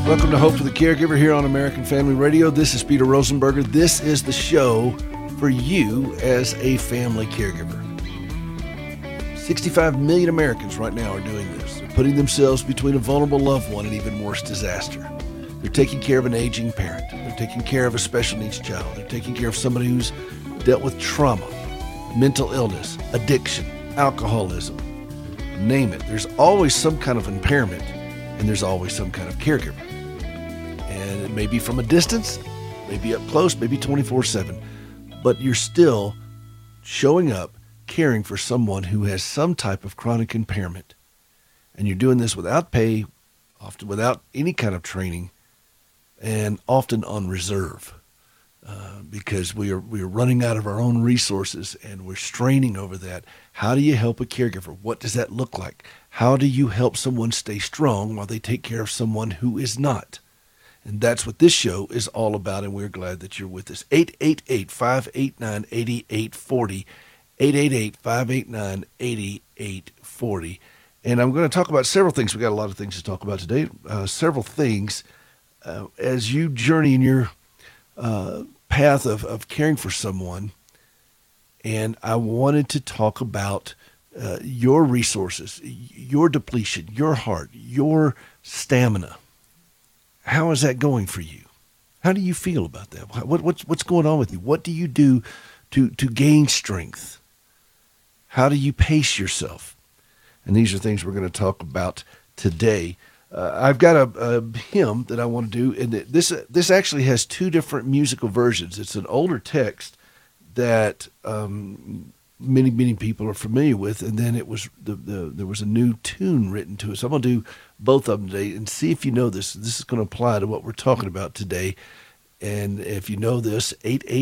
Welcome to Hope for the Caregiver here on American Family Radio. This is Peter Rosenberger. This is the show for you as a family caregiver. 65 million Americans right now are doing this. They're putting themselves between a vulnerable loved one and even worse disaster. They're taking care of an aging parent. They're taking care of a special needs child. They're taking care of somebody who's dealt with trauma, mental illness, addiction, alcoholism. Name it. There's always some kind of impairment, and there's always some kind of caregiver. And it may be from a distance, maybe up close, maybe 24/7, but you're still showing up, caring for someone who has some type of chronic impairment. And you're doing this without pay, often without any kind of training, and often on reserve. Because we are running out of our own resources and we're straining over that. How do you help a caregiver? What does that look like? How do you help someone stay strong while they take care of someone who is not? And that's what this show is all about, and we're glad that you're with us. 888-589-8840, 888-589-8840. And I'm going to talk about several things. We've got a lot of things to talk about today. Several things as you journey in your path of caring for someone. And I wanted to talk about your resources, your depletion, your heart, your stamina. How is that going for you? How do you feel about that? What's going on with you? What do you do to gain strength? How do you pace yourself? And these are things we're going to talk about today. I've got a hymn that I want to do, and this actually has two different musical versions. It's an older text that many people are familiar with, and then it was there was a new tune written to it. So I'm going to do both of them today and see if you know this. This is going to apply to what we're talking about today. And if you know this,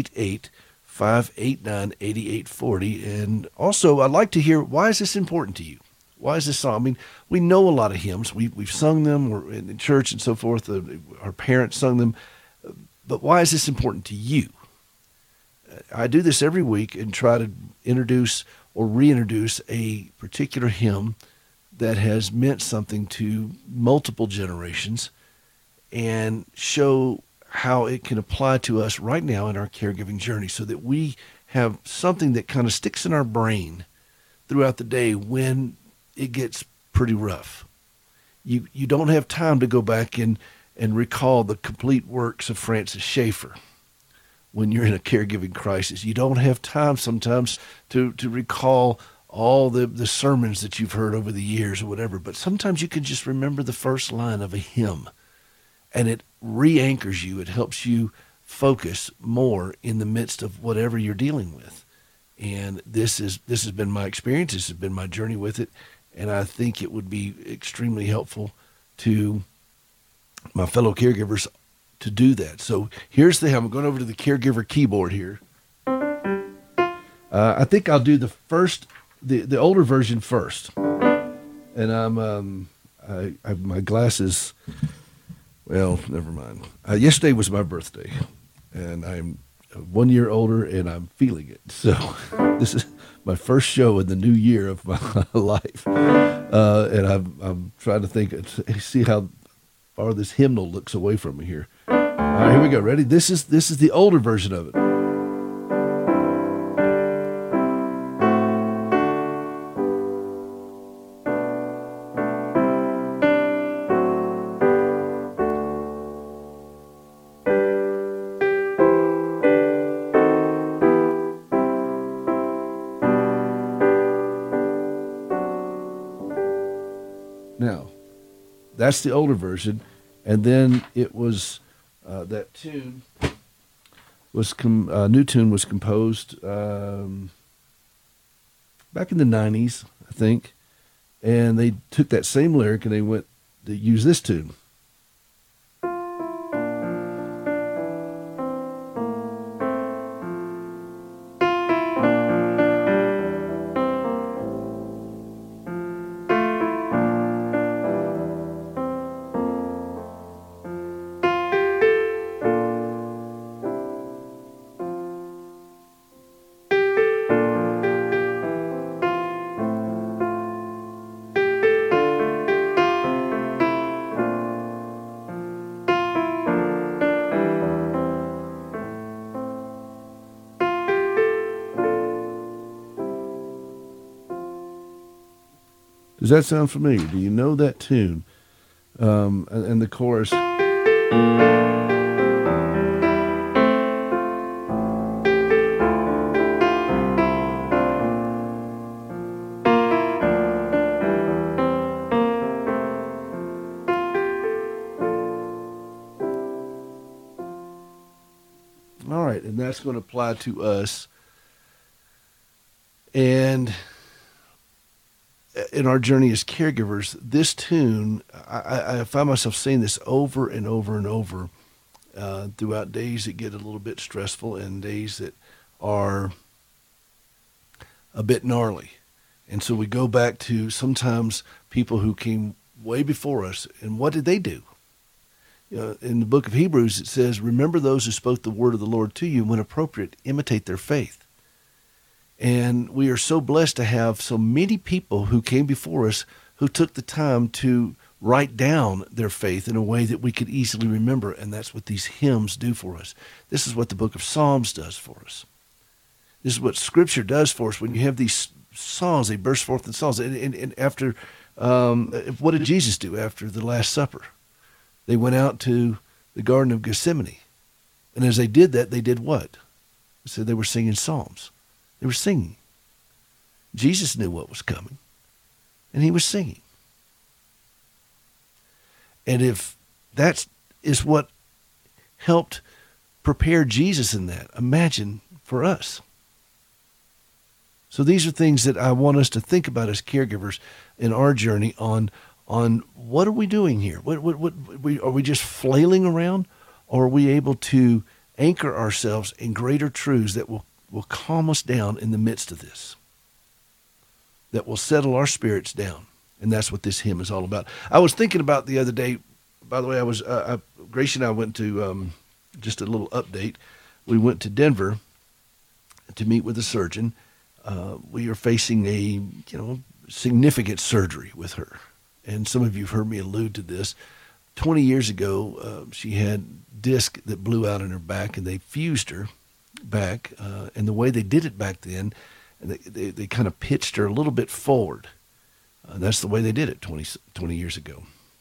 888-589-8840. And also, I'd like to hear, why is this important to you? Why is this song? I mean, we know a lot of hymns. We've sung them. We're in church and so forth. Our parents sung them. But why is this important to you? I do this every week and try to introduce or reintroduce a particular hymn that has meant something to multiple generations and show how it can apply to us right now in our caregiving journey, so that we have something that kind of sticks in our brain throughout the day when it gets pretty rough. You don't have time to go back and recall the complete works of Francis Schaeffer when you're in a caregiving crisis. You don't have time sometimes to recall all the sermons that you've heard over the years or whatever, but sometimes you can just remember the first line of a hymn, and it re-anchors you. It helps you focus more in the midst of whatever you're dealing with. And this has been my experience. This has been my journey with it. And I think it would be extremely helpful to my fellow caregivers to do that. So here's the hymn. I'm going over to the caregiver keyboard here. I think I'll do the older version first. And my glasses, well, never mind. Yesterday was my birthday, and I'm 1 year older, and I'm feeling it. So this is my first show in the new year of my life, and I'm trying to see how far this hymnal looks away from me here. All right, here we go. Ready? This is the older version of it. Now, that's the older version, and then it was that tune was new tune was composed back in the 90s, I think, and they took that same lyric and they used this tune. Does that sound familiar? Do you know that tune? And the chorus. All right, and that's going to apply to us. And in our journey as caregivers, this tune, I find myself saying this over and over and over throughout days that get a little bit stressful and days that are a bit gnarly. And so we go back to sometimes people who came way before us, and what did they do? In the book of Hebrews, it says, remember those who spoke the word of the Lord to you, and when appropriate, imitate their faith. And we are so blessed to have so many people who came before us who took the time to write down their faith in a way that we could easily remember, and that's what these hymns do for us. This is what the book of Psalms does for us. This is what Scripture does for us. When you have these songs, they burst forth in songs. And after, what did Jesus do after the Last Supper? They went out to the Garden of Gethsemane. And as they did that, they did what? It said they were singing psalms. They were singing. Jesus knew what was coming, and he was singing. And if that is what helped prepare Jesus in that, imagine for us. So these are things that I want us to think about as caregivers in our journey on what are we doing here? Are we just flailing around, or are we able to anchor ourselves in greater truths that will calm us down in the midst of this, that will settle our spirits down? And that's what this hymn is all about. I was thinking about the other day, by the way, Gracie and I went to, just a little update. We went to Denver to meet with a surgeon. We are facing a, significant surgery with her. And some of you have heard me allude to this. 20 years ago, she had disc that blew out in her back, and they fused her back. And the way they did it back then, they kind of pitched her a little bit forward. That's the way they did it 20 years ago.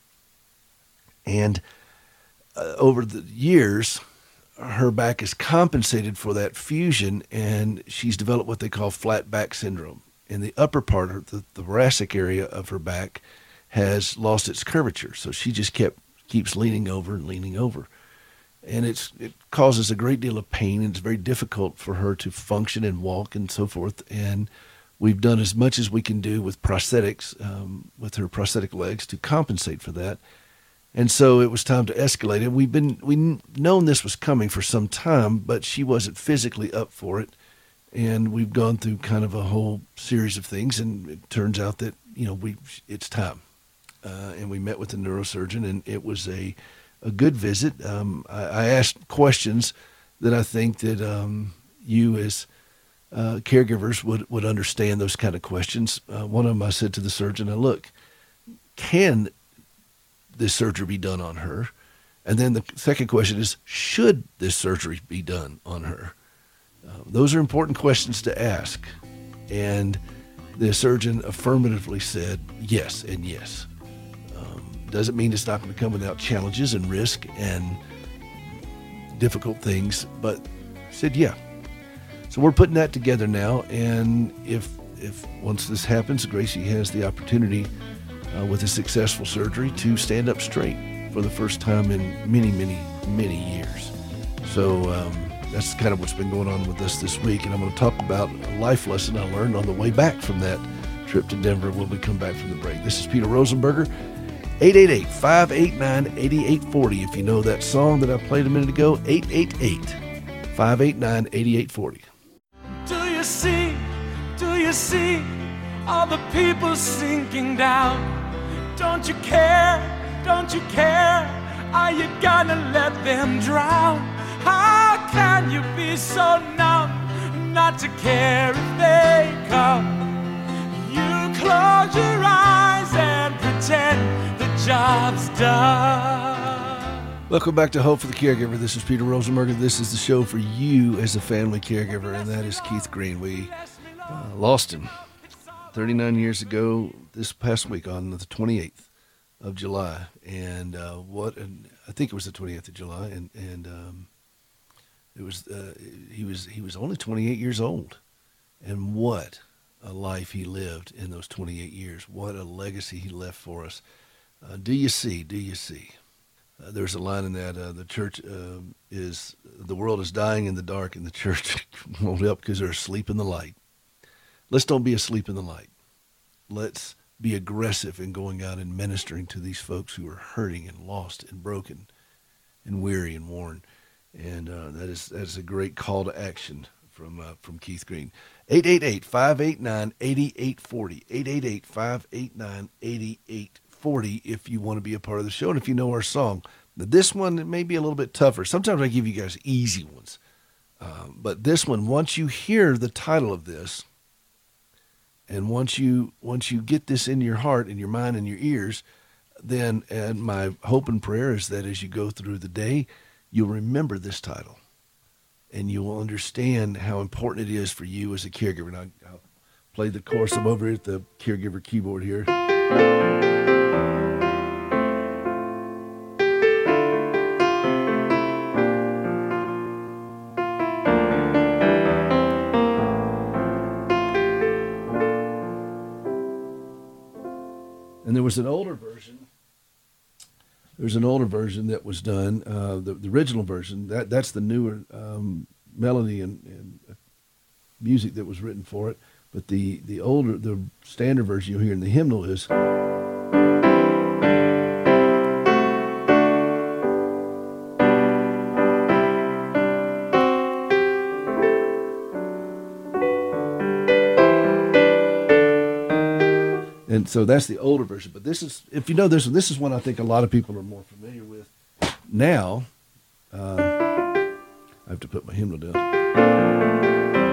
And over the years, her back is compensated for that fusion, and she's developed what they call flat back syndrome. In the upper part of the thoracic area of her back has lost its curvature. So she just keeps leaning over and leaning over. And it causes a great deal of pain, and it's very difficult for her to function and walk and so forth. And we've done as much as we can do with prosthetics, with her prosthetic legs, to compensate for that. And so it was time to escalate it. We've known this was coming for some time, but she wasn't physically up for it. And we've gone through kind of a whole series of things, and it turns out that, it's time. And we met with the neurosurgeon, and it was a good visit. I asked questions that I think that you as caregivers would understand, those kind of questions. One of them, I said to the surgeon, now look, can this surgery be done on her? And then the second question is, should this surgery be done on her? Those are important questions to ask. And the surgeon affirmatively said yes and yes. Doesn't mean it's not going to come without challenges and risk and difficult things, but said yeah. So we're putting that together now, and if once this happens, Gracie has the opportunity with a successful surgery to stand up straight for the first time in many, many, many years. So that's kind of what's been going on with us this week, and I'm going to talk about a life lesson I learned on the way back from that trip to Denver when we come back from the break. This is Peter Rosenberger. 888-589-8840. If you know that song that I played a minute ago, 888-589-8840. Do you see all the people sinking down? Don't you care? Are you gonna let them drown? How can you be so numb not to care if they come? You close your eyes and pretend the job's done. Welcome back to Hope for the Caregiver. This is Peter Rosenberger. This is the show for you as a family caregiver, and that is Keith Green. We lost him 39 years ago this past week on the 28th of July. And I think it was the 28th of July. And it was he was only 28 years old. And what a life he lived in those 28 years. What a legacy he left for us. Do you see? Do you see? There's a line in that the church the world is dying in the dark, and the church won't help because they're asleep in the light. Let's don't be asleep in the light. Let's be aggressive in going out and ministering to these folks who are hurting and lost and broken and weary and worn. And that is a great call to action from Keith Green. 888-589-8840. 888-589-8840 if you want to be a part of the show and if you know our song. Now, this one, it may be a little bit tougher. Sometimes I give you guys easy ones. But this one, once you hear the title of this, and once you get this in your heart and your mind and your ears, then, and my hope and prayer is that as you go through the day, you'll remember this title. And you will understand how important it is for you as a caregiver. And I'll play the chorus. I'm over at the caregiver keyboard here. And there was an older version. There's an older version that was done, the original version. That's the newer melody and music that was written for it. But the standard version you'll hear in the hymnal is. And so that's the older version. But this is, if you know this is one I think a lot of people are more familiar with. Now, I have to put my hymnal down.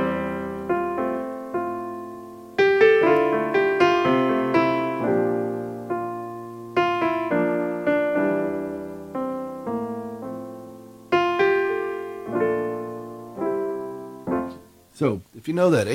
So if you know that,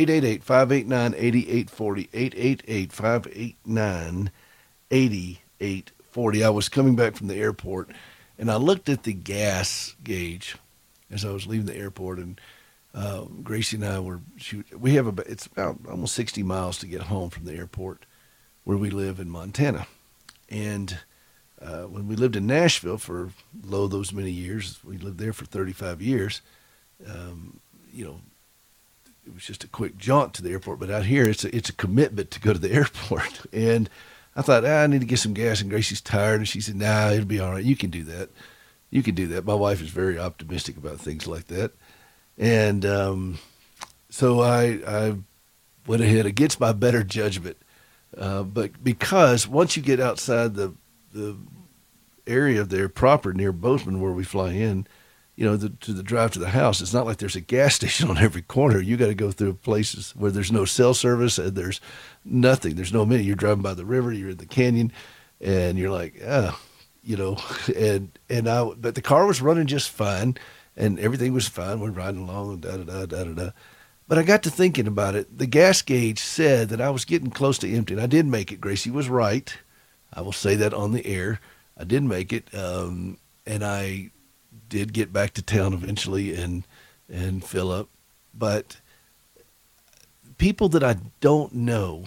888-589-8840, 888-589-8840. I was coming back from the airport, and I looked at the gas gauge as I was leaving the airport, and Gracie and I it's about almost 60 miles to get home from the airport where we live in Montana. And when we lived in Nashville for those many years, we lived there for 35 years, it was just a quick jaunt to the airport, but out here it's a commitment to go to the airport. And I thought, I need to get some gas, and Gracie's tired, and she said, nah, it'll be all right. You can do that. You can do that. My wife is very optimistic about things like that. And so I went ahead against my better judgment. But because once you get outside the area there proper near Bozeman where we fly in, to the drive to the house, it's not like there's a gas station on every corner. You got to go through places where there's no cell service and there's nothing. There's no minute. You're driving by the river, you're in the canyon, and you're like, but the car was running just fine, and everything was fine. We're riding along, and da-da-da. But I got to thinking about it. The gas gauge said that I was getting close to empty, and I did make it. Gracie was right. I will say that on the air. I did make it, and I did get back to town eventually and fill up. But people that I don't know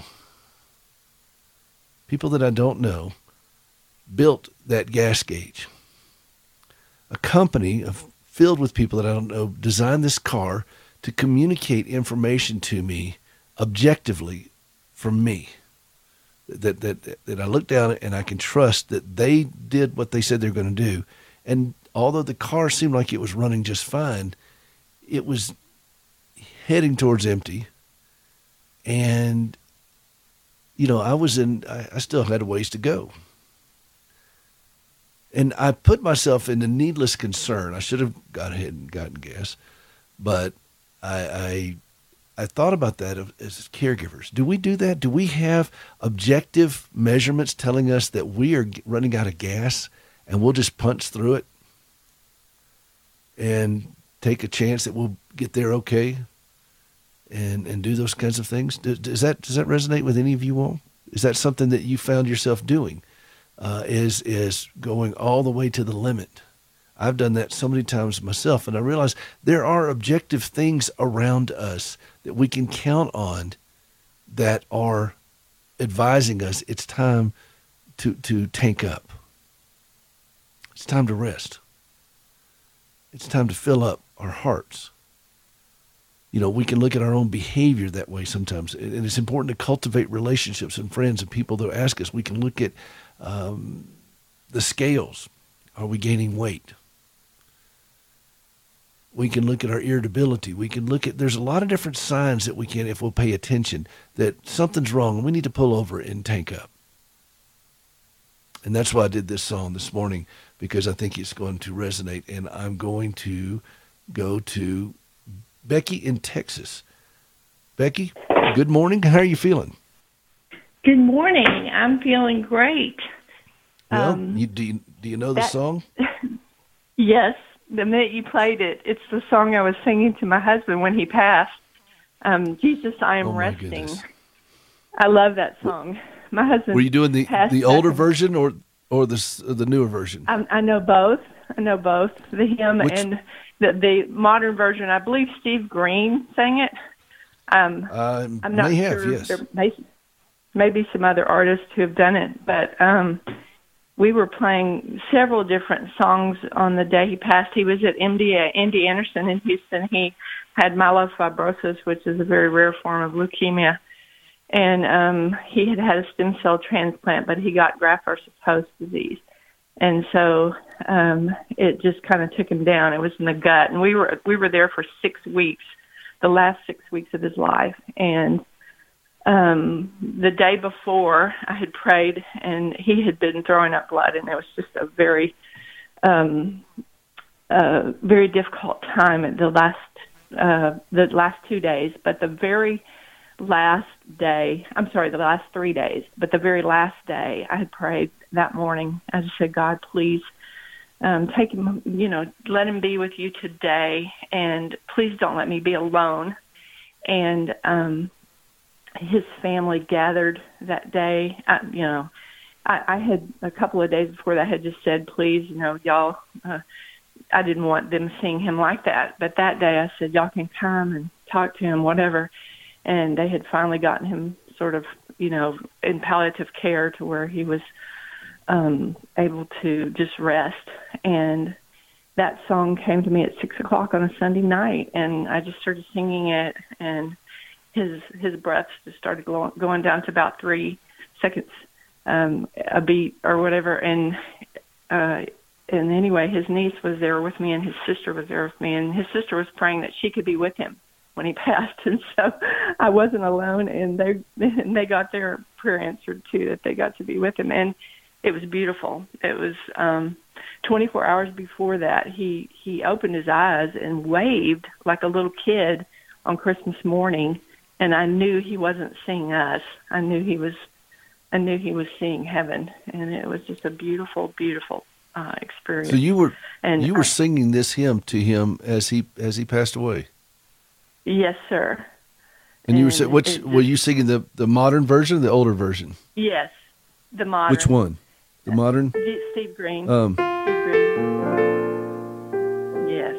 built that gas gauge. A company filled with people that I don't know designed this car to communicate information to me objectively from me. That I look down and I can trust that they did what they said they were going to do. And although the car seemed like it was running just fine, it was heading towards empty. And, I still had a ways to go. And I put myself in a needless concern. I should have gone ahead and gotten gas. But I thought about that as caregivers. Do we do that? Do we have objective measurements telling us that we are running out of gas and we'll just punch through it and take a chance that we'll get there okay? and do those kinds of things? Does that resonate with any of you all? Is that something that you found yourself doing? Is going all the way to the limit? I've done that so many times myself, and I realize there are objective things around us that we can count on that are advising us it's time to tank up. It's time to rest. It's time to fill up our hearts. We can look at our own behavior that way sometimes, and it's important to cultivate relationships and friends and people that ask us. We can look at the scales. Are we gaining weight? We can look at our irritability. We can look at, there's a lot of different signs that we can, if we'll pay attention, that something's wrong and we need to pull over and tank up. And that's why I did this song this morning, because I think it's going to resonate. And I'm going to go to Becky in Texas. Becky, good morning. How are you feeling? Good morning. I'm feeling great. Well, do you know the song? Yes. The minute you played it, it's the song I was singing to my husband when he passed. Jesus, I am resting. Goodness. I love that song. My husband. Were you doing the older version or the newer version? I know both. The hymn and the modern version. I believe Steve Green sang it. I'm not sure. Yes. There may be some other artists who have done it, but we were playing several different songs on the day he passed. He was at MD Anderson in Houston. He had myelofibrosis, which is a very rare form of leukemia. And he had had a stem cell transplant, but he got graft-versus-host disease. And so it just kind of took him down. It was in the gut. And we were there for 6 weeks, the last 6 weeks of his life. And the day before, I had prayed, and he had been throwing up blood, and it was just a very, very difficult time at the last 2 days. But the very last day, the last 3 days, but the very last day, I had prayed that morning. I just said, God, please take him, let him be with you today, and please don't let me be alone. And his family gathered that day. I had a couple of days before that had just said, please, y'all, I didn't want them seeing him like that. But that day I said, y'all can come and talk to him, whatever. And they had finally gotten him sort of, in palliative care to where he was able to just rest. And that song came to me at 6:00 on a Sunday night, and I just started singing it, and his breaths just started going down to about 3 seconds a beat or whatever. And anyway, his niece was there with me, and his sister was there with me, and his sister was praying that she could be with him when he passed. And so I wasn't alone, and they got their prayer answered too, that they got to be with him. And it was beautiful. It was 24 hours before that, he opened his eyes and waved like a little kid on Christmas morning. And I knew he wasn't seeing us. I knew he was seeing heaven, and it was just a beautiful, beautiful experience. So you were singing this hymn to him as he passed away. Yes, sir. And you were were you singing the modern version or the older version? Yes, the modern. Which one? The modern? Steve Green. Steve Green. Yes.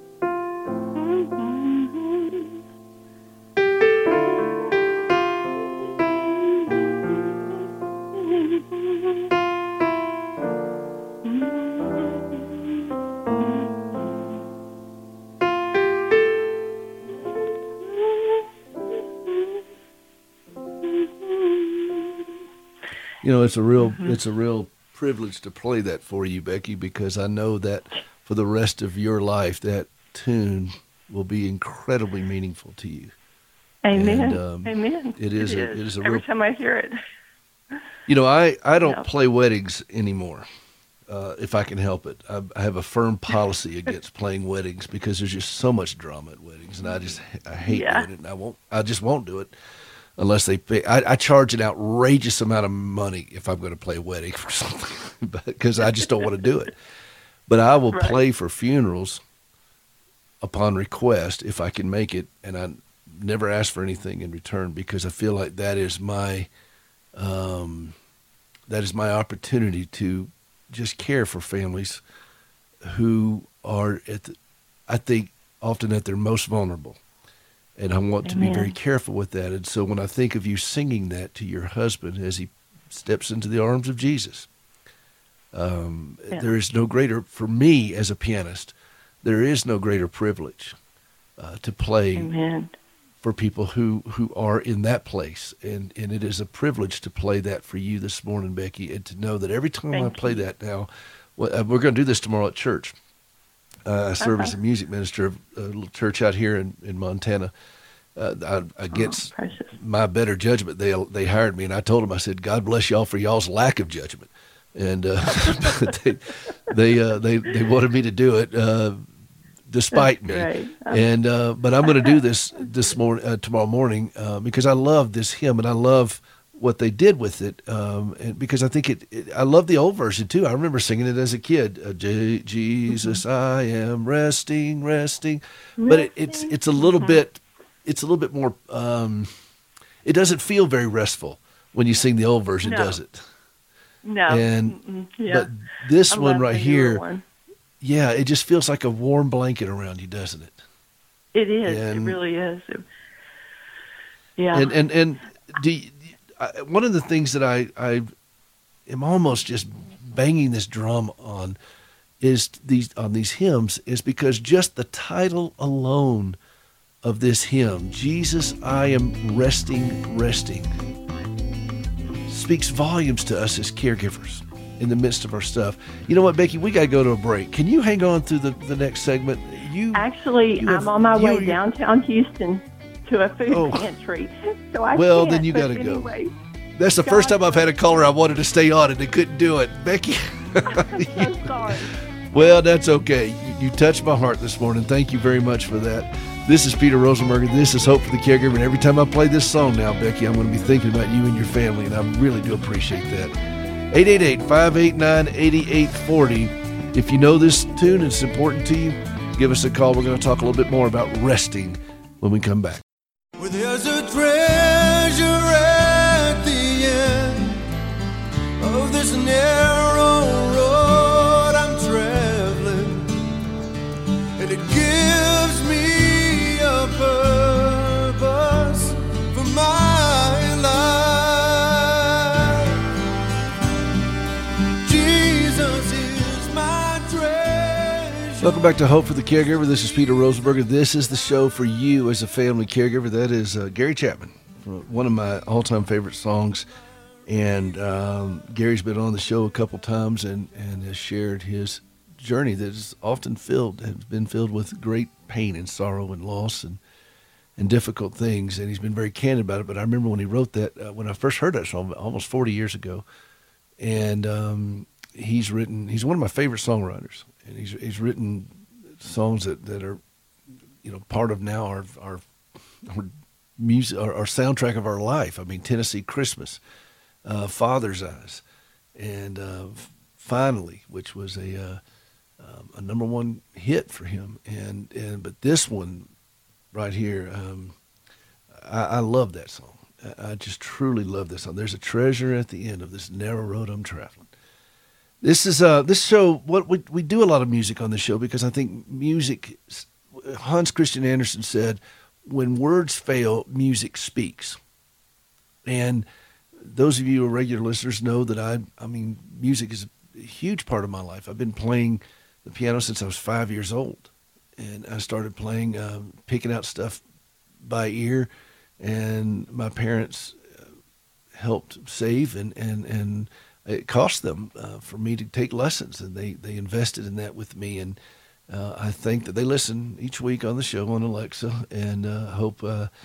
It's a real privilege to play that for you, Becky, because I know that for the rest of your life, that tune will be incredibly meaningful to you. Amen. And, Amen. It is a every time I hear it. I don't play weddings anymore. If I can help it. I have a firm policy against playing weddings because there's just so much drama at weddings, and I hate doing it, and I just won't do it unless they pay. I charge an outrageous amount of money if I'm going to play a wedding for something because I just don't want to do it. But I will play for funerals upon request if I can make it, and never ask for anything in return, because I feel like that is my opportunity to just care for families who are I think often at their most vulnerable. And I want to be very careful with that. And so when I think of you singing that to your husband as he steps into the arms of Jesus, there is no greater, for me as a pianist, there is no greater privilege to play for people who are in that place. And it is a privilege to play that for you this morning, Becky, and to know that every time I play that now, we're going to do this tomorrow at church. I serve as a music minister of a little church out here in Montana. Against my better judgment, they hired me, and I told them, I said, God bless y'all for y'all's lack of judgment. And they wanted me to do it despite me. Right. And but I'm going to do this tomorrow morning because I love this hymn, and I love what they did with it, and because I think I love the old version too. I remember singing it as a kid. Jesus, I am resting, but it's a little bit more. It doesn't feel very restful when you sing the old version, does it? No. And but this one right here, yeah, it just feels like a warm blanket around you, doesn't it? It is. It really is. Yeah. And one of the things that I am almost just banging this drum on is these hymns is because just the title alone of this hymn, Jesus, I am resting, speaks volumes to us as caregivers in the midst of our stuff. You know what, Becky? We got to go to a break. Can you hang on through the next segment? I'm on my way downtown Houston to a food pantry, so I can't. Then you got to go. That's the first time I've had a caller I wanted to stay on and they couldn't do it, Becky. I'm so sorry. Well, that's okay. You touched my heart this morning. Thank you very much for that. This is Peter Rosenberger. This is Hope for the Caregiver. And every time I play this song now, Becky, I'm going to be thinking about you and your family, and I really do appreciate that. 888-589-8840. If you know this tune and it's important to you, give us a call. We're going to talk a little bit more about resting when we come back. Well, there's a treasure at the end of this narrow road I'm traveling, and it gives me a purpose for my life. Jesus is my treasure. Welcome back to Hope for the Caregiver. This is Peter Rosenberger. This is the show for you as a family caregiver. That is Gary Chapman, one of my all-time favorite songs. And Gary's been on the show a couple times and has shared his journey that is often has been filled with great pain and sorrow and loss and difficult things. And he's been very candid about it. But I remember when he wrote that, when I first heard that song almost 40 years ago. And he's one of my favorite songwriters. And he's written songs that are, part of now our music, our soundtrack of our life. I mean, Tennessee Christmas, Father's Eyes, and Finally, which was a number one hit for him. But this one right here, I love that song. I just truly love this song. There's a treasure at the end of this narrow road I'm traveling. This is this show. What we do a lot of music on this show because I think music. Hans Christian Andersen said, "When words fail, music speaks." And those of you who are regular listeners know that I mean, music is a huge part of my life. I've been playing the piano since I was 5 years old, and I started playing, picking out stuff by ear, and my parents helped save and it cost them for me to take lessons, and they invested in that with me. And I think that they listen each week on the show on Alexa, and hope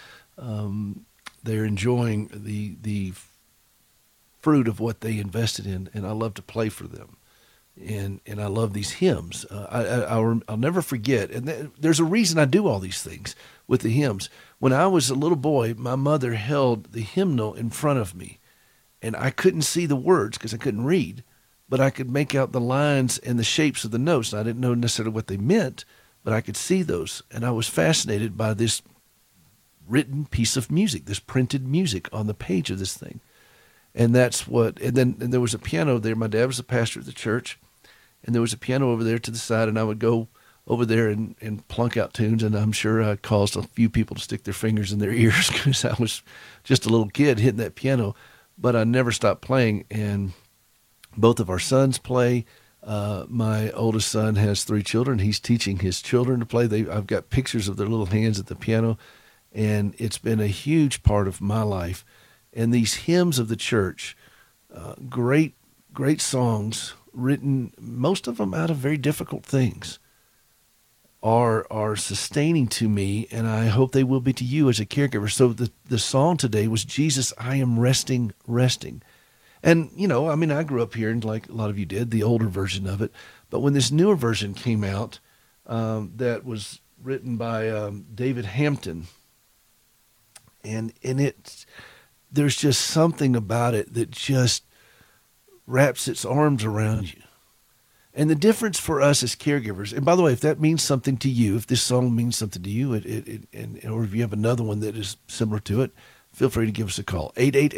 they're enjoying the fruit of what they invested in. And I love to play for them, and I love these hymns. I'll never forget. And there's a reason I do all these things with the hymns. When I was a little boy, my mother held the hymnal in front of me. And I couldn't see the words because I couldn't read, but I could make out the lines and the shapes of the notes. And I didn't know necessarily what they meant, but I could see those. And I was fascinated by this written piece of music, this printed music on the page of this thing. And that's what, and there was a piano there. My dad was the pastor of the church, and there was a piano over there to the side, and I would go over there and plunk out tunes, and I'm sure I caused a few people to stick their fingers in their ears because I was just a little kid hitting that piano, but I never stopped playing, and both of our sons play. My oldest son has 3 children. He's teaching his children to play. I've got pictures of their little hands at the piano, and it's been a huge part of my life. And these hymns of the church, great songs written, most of them out of very difficult things, are sustaining to me, and I hope they will be to you as a caregiver. So the song today was Jesus, I Am Resting, Resting. And, I grew up here, and like a lot of you did, the older version of it. But when this newer version came out, that was written by David Hampton, and there's just something about it that just wraps its arms around you. And the difference for us as caregivers, and by the way, if that means something to you, if this song means something to you, or if you have another one that is similar to it, feel free to give us a call.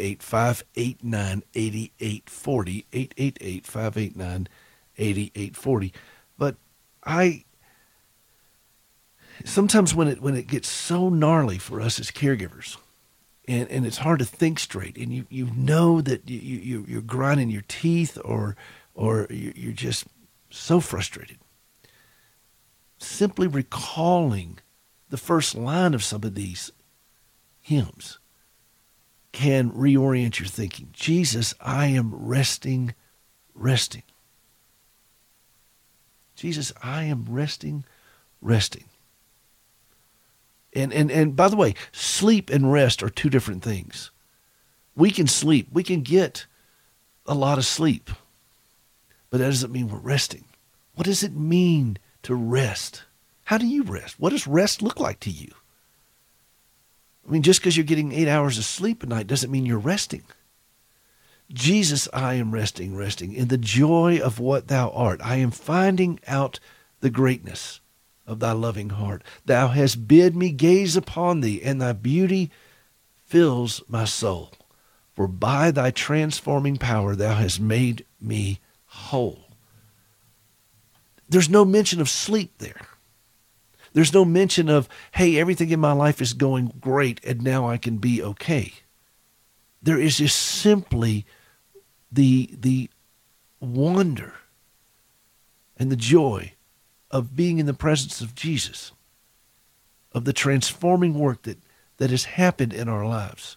888-589-8840, 888-589-8840. But sometimes when it gets so gnarly for us as caregivers, and it's hard to think straight, and you know that you're grinding your teeth, or you're just so frustrated, simply recalling the first line of some of these hymns can reorient your thinking. Jesus, I am resting, resting. Jesus, I am resting, resting. And by the way, sleep and rest are 2 different things. We can sleep. We can get a lot of sleep, but that doesn't mean we're resting. What does it mean to rest? How do you rest? What does rest look like to you? I mean, just because you're getting 8 hours of sleep a night doesn't mean you're resting. Jesus, I am resting, resting in the joy of what thou art. I am finding out the greatness of thy loving heart. Thou hast bid me gaze upon thee, and thy beauty fills my soul. For by thy transforming power thou hast made me whole. There's no mention of sleep there. There's no mention of, hey, everything in my life is going great and now I can be okay. There is just simply the wonder and the joy of being in the presence of Jesus, of the transforming work that has happened in our lives.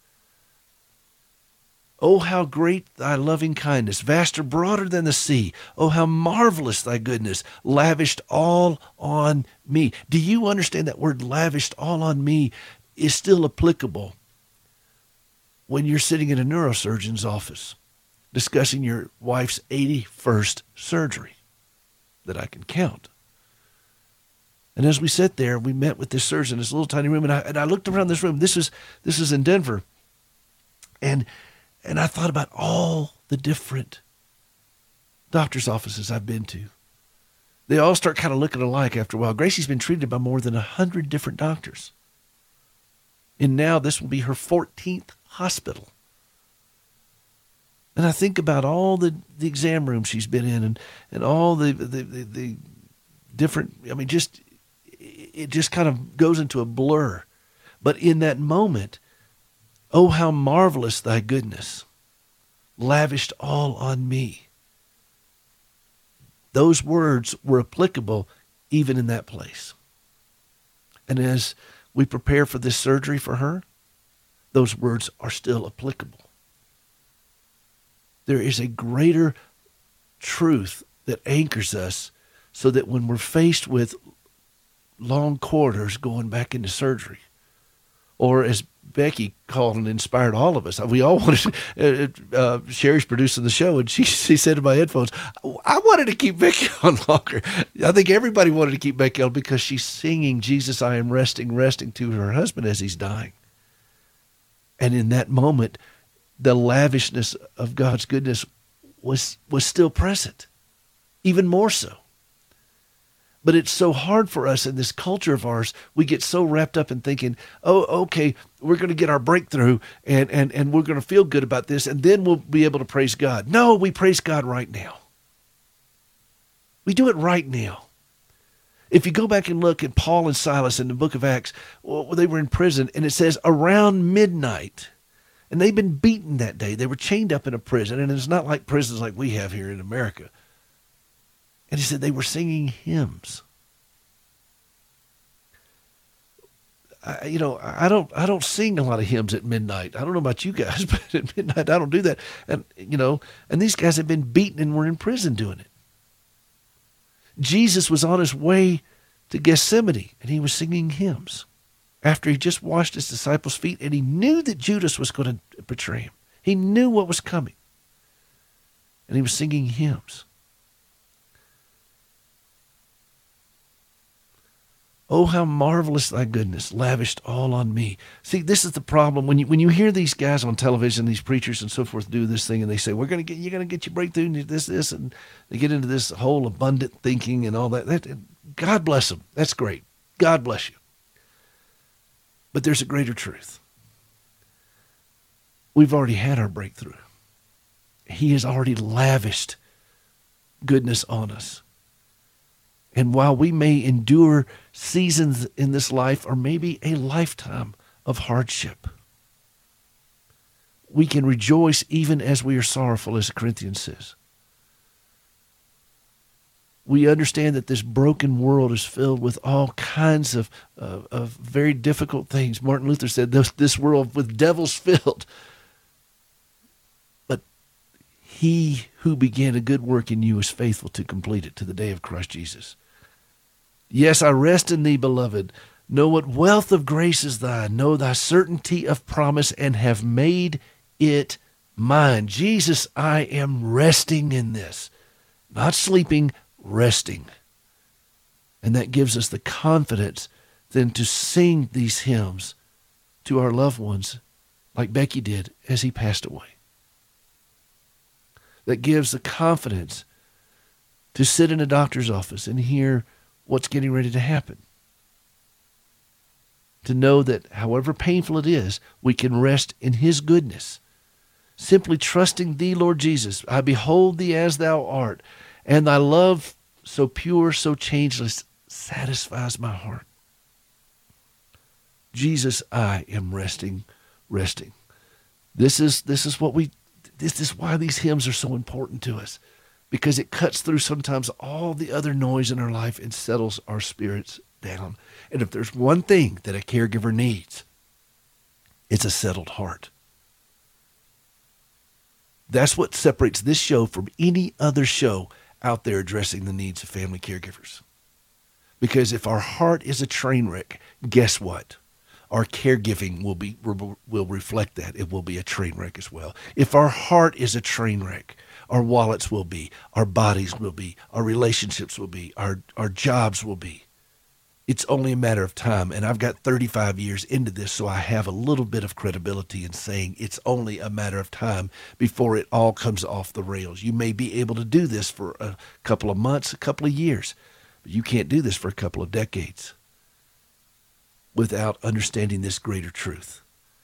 Oh, how great thy loving kindness, vaster, broader than the sea. Oh, how marvelous thy goodness, lavished all on me. Do you understand that word lavished all on me is still applicable when you're sitting in a neurosurgeon's office discussing your wife's 81st surgery that I can count? And as we sat there, we met with this surgeon in this little tiny room, and I looked around this room. This is in Denver, and I thought about all the different doctor's offices I've been to. They all start kind of looking alike after a while. Gracie's been treated by more than 100 different doctors. And now this will be her 14th hospital. And I think about all the exam rooms she's been in, and all the different, it just kind of goes into a blur. But in that moment, oh, how marvelous thy goodness, lavished all on me. Those words were applicable even in that place. And as we prepare for this surgery for her, those words are still applicable. There is a greater truth that anchors us so that when we're faced with long corridors going back into surgery, or as Becky called and inspired all of us. We all wanted Sherry's producing the show, and she said to my headphones, I wanted to keep Becky on longer. I think everybody wanted to keep Becky on because she's singing Jesus, I am resting, resting to her husband as he's dying. And in that moment, the lavishness of God's goodness was still present, even more so. But it's so hard for us in this culture of ours. We get so wrapped up in thinking, oh, okay, we're going to get our breakthrough and we're going to feel good about this, and then we'll be able to praise God. No, we praise God right now. We do it right now. If you go back and look at Paul and Silas in the book of Acts, well, they were in prison, and it says around midnight, and they'd been beaten that day. They were chained up in a prison, and it's not like prisons like we have here in America. And he said they were singing hymns. I don't sing a lot of hymns at midnight. I don't know about you guys, but at midnight I don't do that. And and these guys had been beaten and were in prison doing it. Jesus was on his way to Gethsemane, and he was singing hymns after he just washed his disciples' feet, and he knew that Judas was going to betray him. He knew what was coming, and he was singing hymns. Oh, how marvelous thy goodness, lavished all on me. See, this is the problem. When you hear these guys on television, these preachers and so forth do this thing, and they say, you're going to get your breakthrough, and this, and they get into this whole abundant thinking and all that. God bless them. That's great. God bless you. But there's a greater truth. We've already had our breakthrough. He has already lavished goodness on us. And while we may endure seasons in this life, or maybe a lifetime of hardship, we can rejoice even as we are sorrowful, as Corinthians says. We understand that this broken world is filled with all kinds of very difficult things. Martin Luther said, this world with devils filled. But he who began a good work in you is faithful to complete it to the day of Christ Jesus. Yes, I rest in thee, beloved. Know what wealth of grace is thine. Know thy certainty of promise, and have made it mine. Jesus, I am resting in this. Not sleeping, resting. And that gives us the confidence then to sing these hymns to our loved ones like Becky did as he passed away. That gives the confidence to sit in a doctor's office and hear what's getting ready to happen. To know that however painful it is, we can rest in his goodness. Simply trusting thee, Lord Jesus. I behold thee as thou art, and thy love so pure, so changeless, satisfies my heart. Jesus, I am resting. This is why these hymns are so important to us. Because it cuts through sometimes all the other noise in our life and settles our spirits down. And if there's one thing that a caregiver needs, it's a settled heart. That's what separates this show from any other show out there addressing the needs of family caregivers. Because if our heart is a train wreck, guess what? Our caregiving will reflect that. It will be a train wreck as well. If our heart is a train wreck, our wallets will be, our bodies will be, our relationships will be, our jobs will be. It's only a matter of time, and I've got 35 years into this, so I have a little bit of credibility in saying it's only a matter of time before it all comes off the rails. You may be able to do this for a couple of months, a couple of years, but you can't do this for a couple of decades without understanding this greater truth.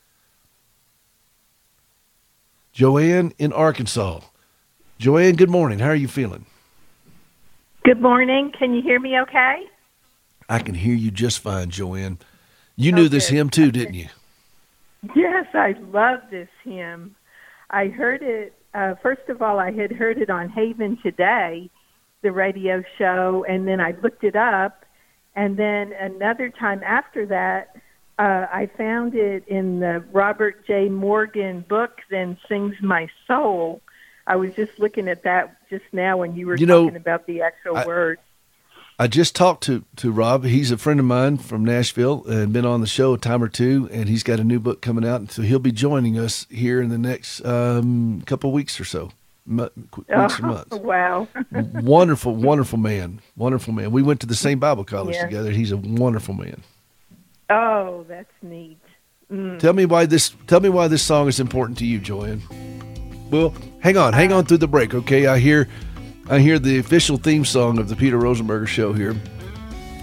Joanne in Arkansas. Joanne, good morning. How are you feeling? Good morning. Can you hear me okay? I can hear you just fine, Joanne. You knew this hymn too, didn't you? Yes, I love this hymn. I heard it, first of all, I had heard it on Haven Today, the radio show, and then I looked it up. And then another time after that, I found it in the Robert J. Morgan book, Then Sings My Soul. I was just looking at that just now when you were talking about the actual words. I just talked to Rob. He's a friend of mine from Nashville and been on the show a time or two, and he's got a new book coming out, and so he'll be joining us here in the next couple of weeks or so. Weeks or months. Wow. Wonderful man. Wonderful man. We went to the same Bible college together. He's a wonderful man. Oh, that's neat. Mm. Tell me why this song is important to you, Joanne. Well, hang on through the break, okay? I hear the official theme song of the Peter Rosenberger Show here.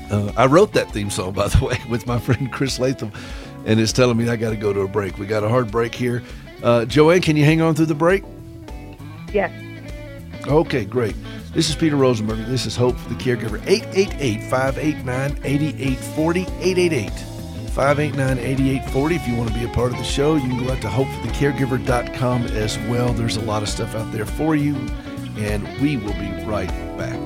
I wrote that theme song, by the way, with my friend Chris Latham, and it's telling me I got to go to a break. We got a hard break here. Joanne, can you hang on through the break? Yes. Okay, great. This is Peter Rosenberger. This is Hope for the Caregiver. 888-589-8840. 888-589-8840. If you want to be a part of the show, you can go out to hopeforthecaregiver.com as well. There's a lot of stuff out there for you, and we will be right back.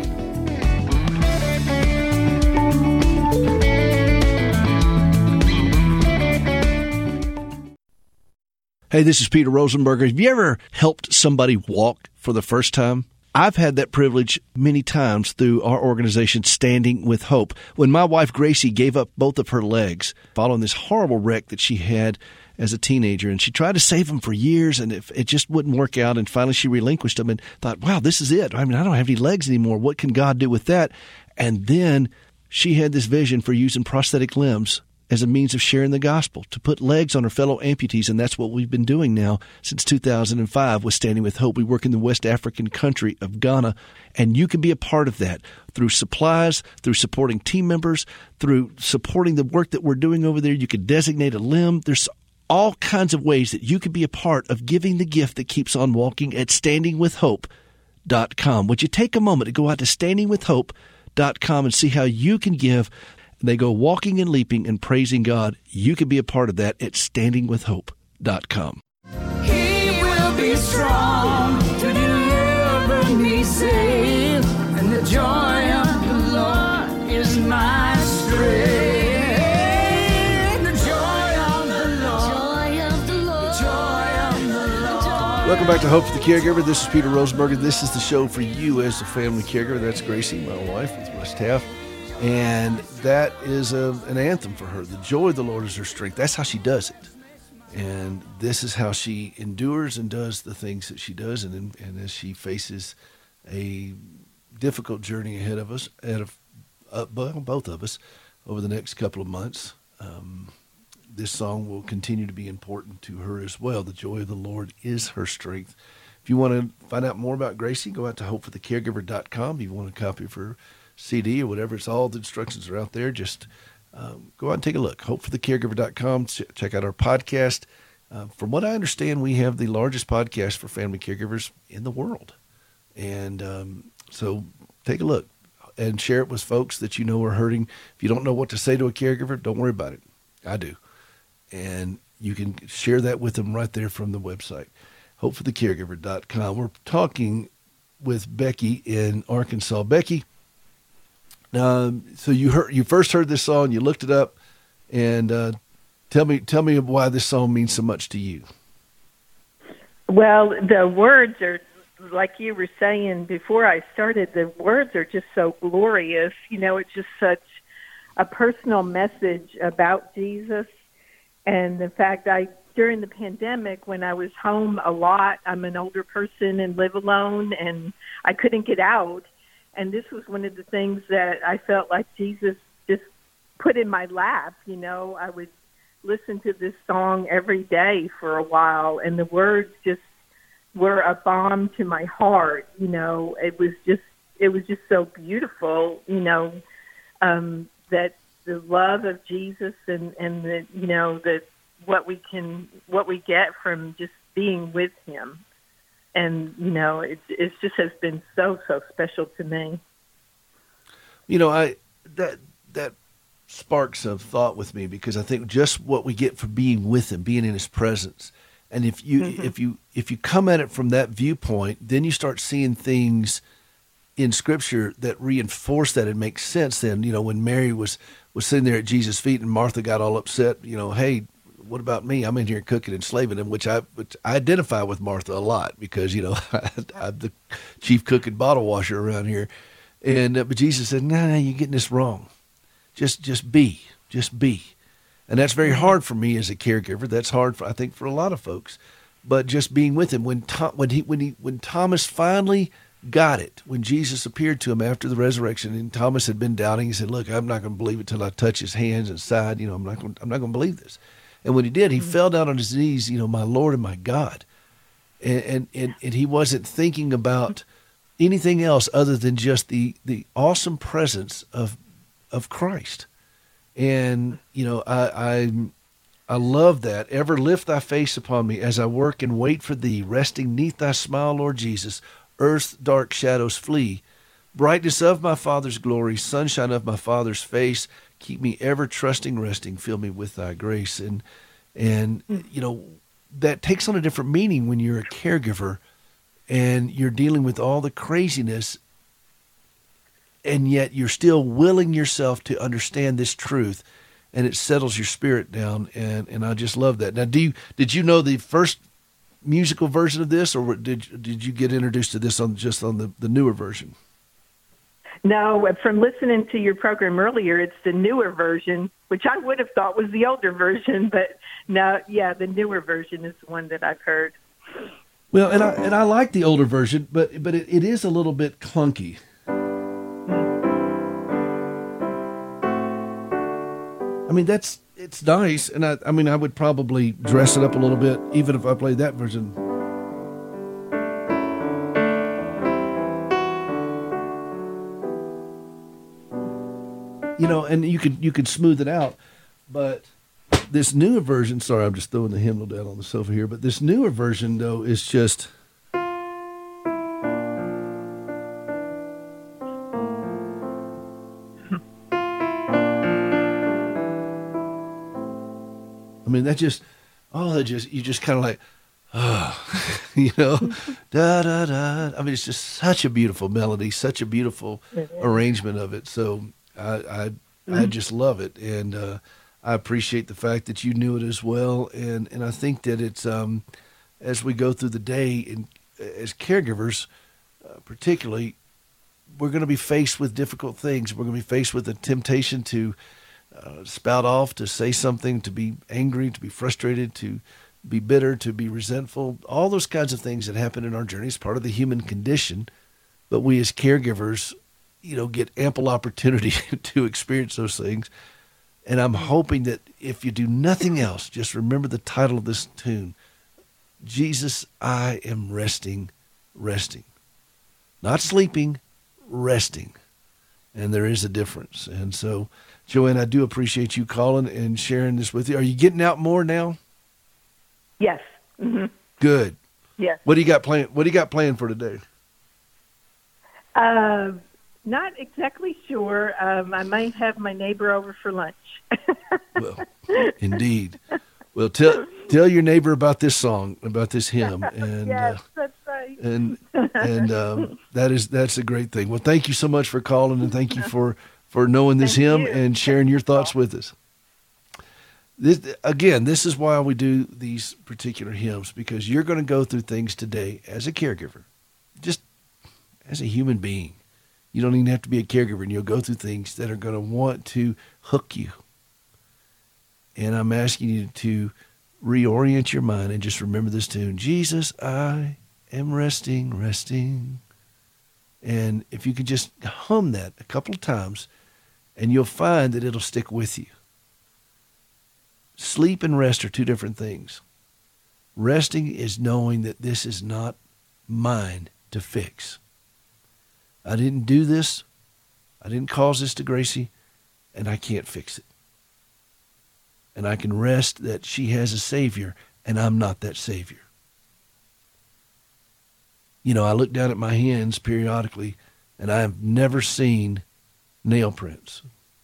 Hey, this is Peter Rosenberger. Have you ever helped somebody walk for the first time? I've had that privilege many times through our organization, Standing with Hope. When my wife, Gracie, gave up both of her legs following this horrible wreck that she had as a teenager, and she tried to save them for years, and it just wouldn't work out, and finally she relinquished them and thought, wow, this is it. I mean, I don't have any legs anymore. What can God do with that? And then she had this vision for using prosthetic limbs as a means of sharing the gospel, to put legs on her fellow amputees, and that's what we've been doing now since 2005 with Standing with Hope. We work in the West African country of Ghana, and you can be a part of that through supplies, through supporting team members, through supporting the work that we're doing over there. You could designate a limb. There's all kinds of ways that you can be a part of giving the gift that keeps on walking at standingwithhope.com. Would you take a moment to go out to standingwithhope.com and see how you can give? They go walking and leaping and praising God. You can be a part of that at standingwithhope.com. He will be strong to deliver me safe, and the joy of the Lord is my strength. The joy of the Lord, joy of the Lord, joy of the Lord. Welcome back to Hope for the Caregiver. This is Peter Rosenberger. This is the show for you as a family caregiver. That's Gracie, my wife, with my staff. And that is an anthem for her. The joy of the Lord is her strength. That's how she does it. And this is how she endures and does the things that she does. And as she faces a difficult journey ahead of us, both of us, over the next couple of months, this song will continue to be important to her as well. The joy of the Lord is her strength. If you want to find out more about Gracie, go out to hopeforthecaregiver.com. If you want a copy of her CD or whatever, it's all the instructions are out there. Just go out and take a look. Hopeforthecaregiver.com. Check out our podcast. From what I understand, we have the largest podcast for family caregivers in the world. And so take a look and share it with folks that you know are hurting. If you don't know what to say to a caregiver, don't worry about it. I do. And you can share that with them right there from the website, hopeforthecaregiver.com. We're talking with Becky in Arkansas. Becky, so you first heard this song, you looked it up, and tell me why this song means so much to you. Well, the words are, like you were saying before I started, the words are just so glorious. You know, it's just such a personal message about Jesus. And the fact during the pandemic, when I was home a lot, I'm an older person and live alone, and I couldn't get out. And this was one of the things that I felt like Jesus just put in my lap. You know, I would listen to this song every day for a while, and the words just were a balm to my heart. You know, it was just so beautiful, you know, that the love of Jesus and the, you know, that what we get from just being with him. And, you know, it just has been so special to me. You know, that sparks of thought with me, because I think just what we get for being with him, being in his presence. And if you come at it from that viewpoint, then you start seeing things in Scripture that reinforce that and make sense. Then, you know, when Mary was sitting there at Jesus' feet and Martha got all upset, you know, hey, what about me? I'm in here cooking and slaving, and which I identify with Martha a lot, because, you know, I'm the chief cook and bottle washer around here. And but Jesus said, "No, you're getting this wrong. Just be. And that's very hard for me as a caregiver. That's hard, I think, for a lot of folks. But just being with him when Thomas finally got it, when Jesus appeared to him after the resurrection, and Thomas had been doubting, he said, "Look, I'm not going to believe it till I touch his hands and side. You know, I'm not going to believe this." And when he did, he fell down on his knees, you know, "My Lord and my God." And he wasn't thinking about anything else other than just the awesome presence of of Christ. And, you know, I love that. Ever lift thy face upon me as I work and wait for thee, resting neath thy smile, Lord Jesus. Earth's dark shadows flee. Brightness of my Father's glory, sunshine of my Father's face, keep me ever trusting, resting, fill me with thy grace. And you know, that takes on a different meaning when you're a caregiver and you're dealing with all the craziness, and yet you're still willing yourself to understand this truth, and it settles your spirit down. And I just love that. Now, did you know the first musical version of this, or did you get introduced to this on the newer version? No, from listening to your program earlier, it's the newer version, which I would have thought was the older version, but no, yeah, the newer version is the one that I've heard. Well, and I like the older version, but it is a little bit clunky. I mean, it's nice, and I mean, I would probably dress it up a little bit, even if I played that version. You know, and you could smooth it out, but this newer version, sorry, I'm just throwing the hymnal down on the sofa here, but this newer version, though, is just... I mean, you just kind of like, oh, you know, da, da, da. I mean, it's just such a beautiful melody, such a beautiful arrangement of it. So I just love it. And I appreciate the fact that you knew it as well. And I think that it's, as we go through the day, and as caregivers, particularly, we're going to be faced with difficult things. We're going to be faced with the temptation to spout off, to say something, to be angry, to be frustrated, to be bitter, to be resentful, all those kinds of things that happen in our journey is part of the human condition. But we as caregivers, you know, get ample opportunity to experience those things. And I'm hoping that if you do nothing else, just remember the title of this tune, Jesus, I am resting, resting. Not sleeping, resting. And there is a difference. And so, Joanne, I do appreciate you calling and sharing this with you. Are you getting out more now? Yes. Mm-hmm. Good. Yes. What do you got planned for today? Not exactly sure. I might have my neighbor over for lunch. Well, indeed. Well, tell your neighbor about this song, about this hymn, and yes, that's right. And that's a great thing. Well, thank you so much for calling, and thank you for knowing this hymn and sharing your thoughts with us. This is why we do these particular hymns, because you're going to go through things today as a caregiver, just as a human being. You don't even have to be a caregiver, and you'll go through things that are going to want to hook you. And I'm asking you to reorient your mind and just remember this tune, Jesus, I am resting, resting. And if you could just hum that a couple of times, and you'll find that it'll stick with you. Sleep and rest are two different things. Resting is knowing that this is not mine to fix. I didn't do this. I didn't cause this to Gracie, and I can't fix it. And I can rest that she has a Savior, and I'm not that Savior. You know, I look down at my hands periodically, and I have never seen nail prints.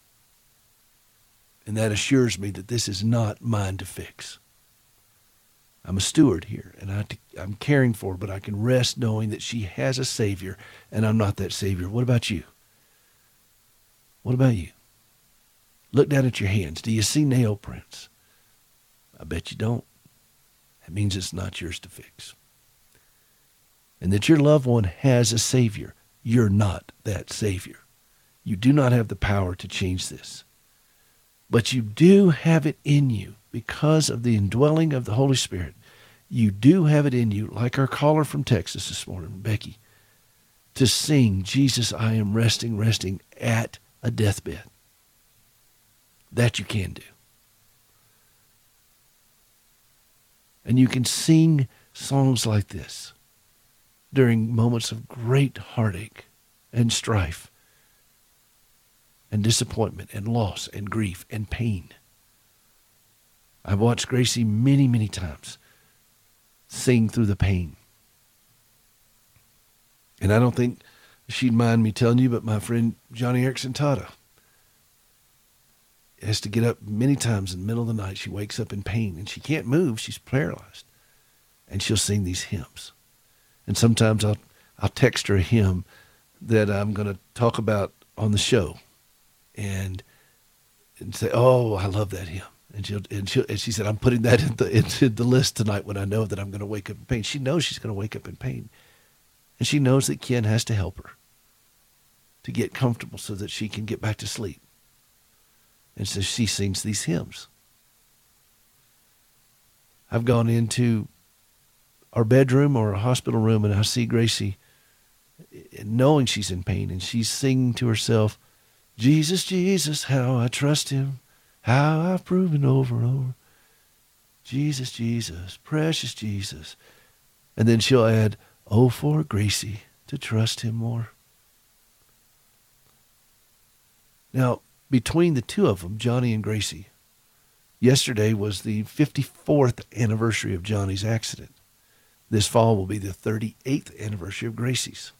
And that assures me that this is not mine to fix. I'm a steward here, and I'm caring for her, but I can rest knowing that she has a Savior, and I'm not that Savior. What about you? What about you? Look down at your hands. Do you see nail prints? I bet you don't. That means it's not yours to fix. And that your loved one has a Savior. You're not that Savior. You do not have the power to change this. But you do have it in you because of the indwelling of the Holy Spirit. You do have it in you, like our caller from Texas this morning, Becky, to sing, Jesus, I am resting, resting at a deathbed. That you can do. And you can sing songs like this during moments of great heartache and strife. and disappointment and loss and grief and pain. I've watched Gracie many, many times sing through the pain. And I don't think she'd mind me telling you, but my friend Johnny Erickson Tata has to get up many times in the middle of the night. She wakes up in pain and she can't move. She's paralyzed. And she'll sing these hymns. And sometimes I'll text her a hymn that I'm going to talk about on the show and say, oh, I love that hymn. And she said, I'm putting that into the list tonight when I know that I'm going to wake up in pain. She knows she's going to wake up in pain. And she knows that Ken has to help her to get comfortable so that she can get back to sleep. And so she sings these hymns. I've gone into our bedroom or a hospital room and I see Gracie knowing she's in pain and she's singing to herself, Jesus, Jesus, how I trust him, how I've proven over and over. Jesus, Jesus, precious Jesus. And then she'll add, oh, for Gracie to trust him more. Now, between the two of them, Johnny and Gracie, yesterday was the 54th anniversary of Johnny's accident. This fall will be the 38th anniversary of Gracie's.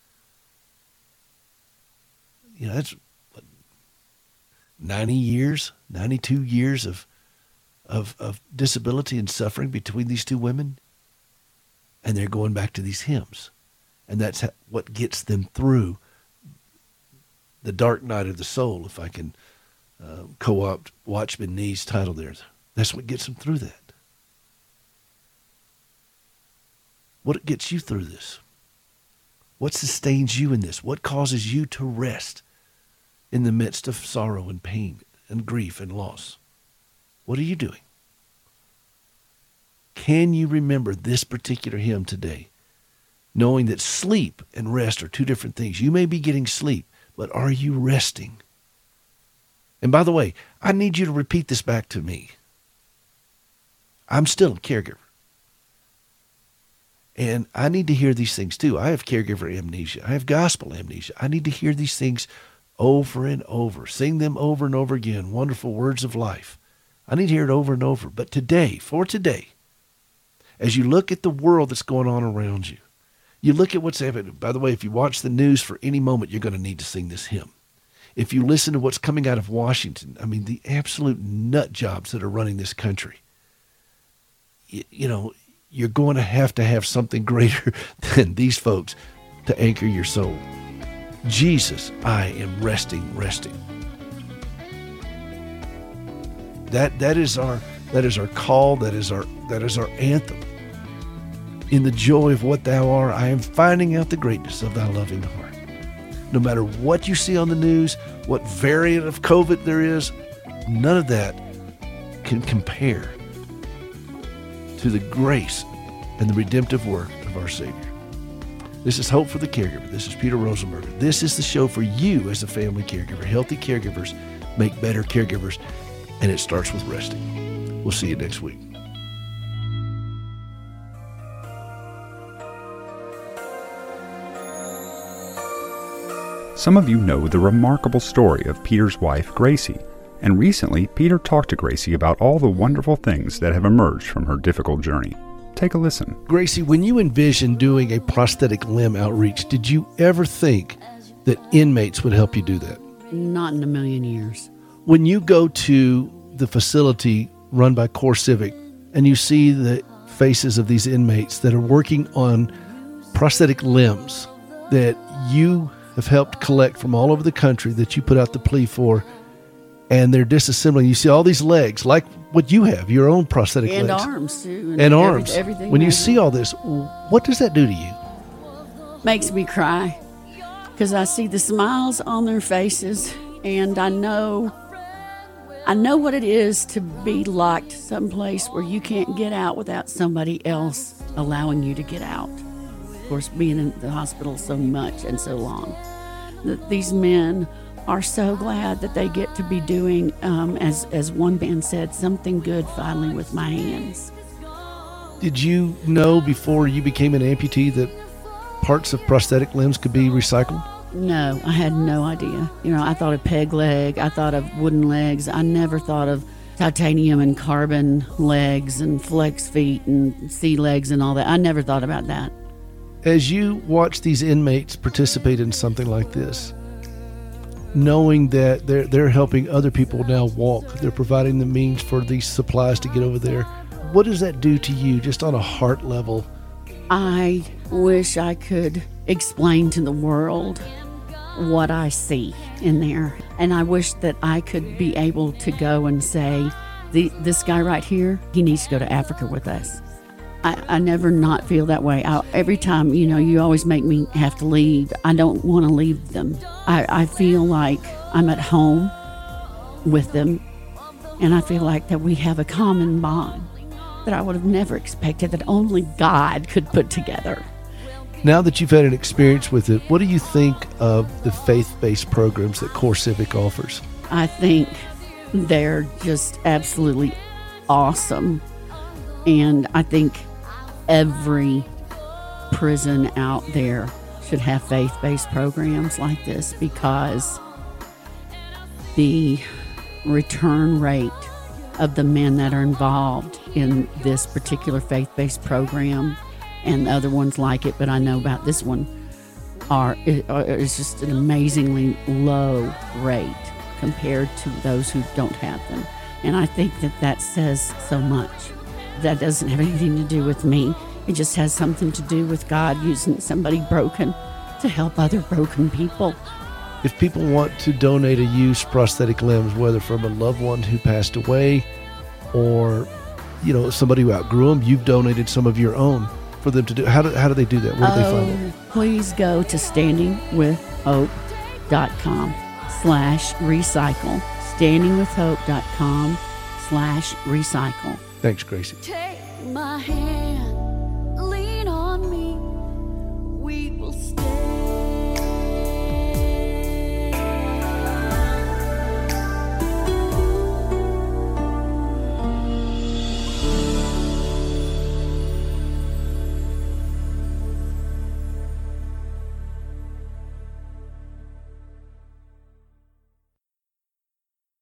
You know, that's 90 years, 92 years of disability and suffering between these two women. And they're going back to these hymns. And that's what gets them through the dark night of the soul, if I can co-opt Watchman Nee's title there. That's what gets them through that. What gets you through this? What sustains you in this? What causes you to rest in the midst of sorrow and pain and grief and loss? What are you doing? Can you remember this particular hymn today, knowing that sleep and rest are two different things? You may be getting sleep, but are you resting? And by the way, I need you to repeat this back to me. I'm still a caregiver. And I need to hear these things too. I have caregiver amnesia. I have gospel amnesia. I need to hear these things over and over. Sing them over and over again. Wonderful words of life. I need to hear it over and over. But today, for today, as you look at the world that's going on around you, you look at what's happening. By the way, if you watch the news for any moment, you're going to need to sing this hymn. If you listen to what's coming out of Washington, I mean, the absolute nut jobs that are running this country, you know, you're going to have something greater than these folks to anchor your soul. Jesus, I am resting. That is our call. That is our anthem. In the joy of what thou art, I am finding out the greatness of thy loving heart. No matter what you see on the news, what variant of COVID there is, none of that can compare to the grace and the redemptive work of our Savior. This is Hope for the Caregiver. This is Peter Rosenberger. This is the show for you as a family caregiver. Healthy caregivers make better caregivers, and it starts with resting. We'll see you next week. Some of you know the remarkable story of Peter's wife, Gracie, and recently Peter talked to Gracie about all the wonderful things that have emerged from her difficult journey. Take a listen. Gracie, when you envisioned doing a prosthetic limb outreach, did you ever think that inmates would help you do that? Not in a million years. When you go to the facility run by CoreCivic and you see the faces of these inmates that are working on prosthetic limbs that you have helped collect from all over the country that you put out the plea for, and they're disassembling. You see all these legs, like what you have, your own prosthetic and legs. Arms, too. And arms. Everything. When you see all this, what does that do to you? Makes me cry because I see the smiles on their faces, and I know what it is to be locked someplace where you can't get out without somebody else allowing you to get out. Of course, being in the hospital so much and so long. These men are so glad that they get to be doing, as one man said, something good finally with my hands. Did you know before you became an amputee that parts of prosthetic limbs could be recycled? No, I had no idea. I thought of peg leg. I thought of wooden legs. I never thought of titanium and carbon legs and flex feet and sea legs and all that. I never thought about that. As you watch these inmates participate in something like this, knowing that they're helping other people now walk, they're providing the means for these supplies to get over there, what does that do to you just on a heart level? I wish I could explain to the world what I see in there. And I wish that I could be able to go and say, this guy right here, he needs to go to Africa with us. I never not feel that way. Every time, you always make me have to leave. I don't want to leave them. I feel like I'm at home with them, and I feel like that we have a common bond that I would have never expected, that only God could put together. Now that you've had an experience with it, what do you think of the faith-based programs that CoreCivic offers? I think they're just absolutely awesome. And I think every prison out there should have faith-based programs like this, because the return rate of the men that are involved in this particular faith-based program and the other ones like it, but I know about this one, is just an amazingly low rate compared to those who don't have them. And I think that says so much. That doesn't have anything to do with me. It just has something to do with God using somebody broken to help other broken people. If people want to donate a used prosthetic limbs, whether from a loved one who passed away or, somebody who outgrew them, you've donated some of your own for them to do. How do they do that? Where do they find it? Please go to standingwithhope.com/recycle. standingwithhope.com/recycle. Thanks, Gracie. Take my hand.